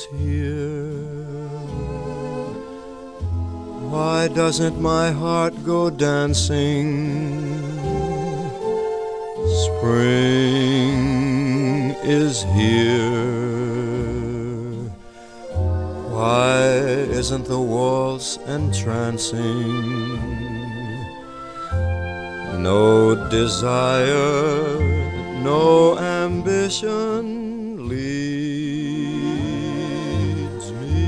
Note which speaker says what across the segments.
Speaker 1: here. Why doesn't my heart go dancing? Spring is here. Why isn't the waltz entrancing? No desire, no ambition leads me.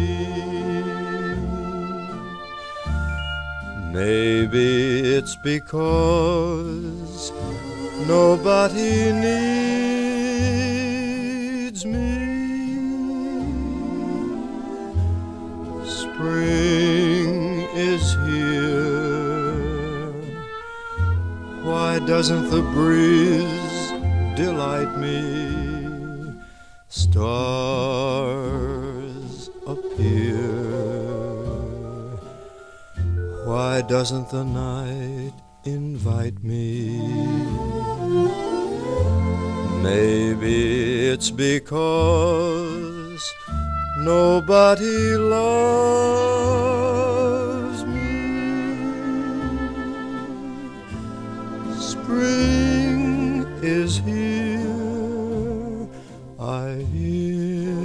Speaker 1: Maybe it's because nobody needs me. Spring is here. Why doesn't the breeze delight me? Stars appear. Why doesn't the night invite me? Maybe it's because nobody loves me. Spring is here, I hear.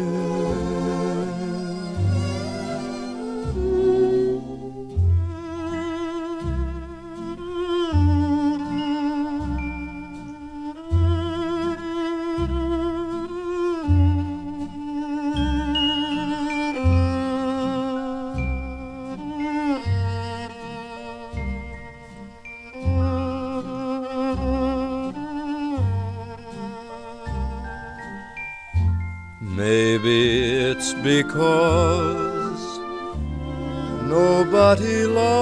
Speaker 1: Maybe it's because nobody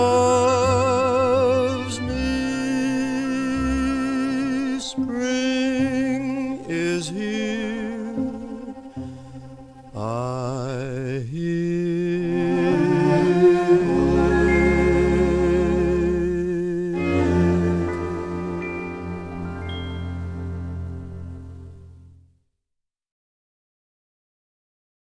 Speaker 1: loves me. Spring is here.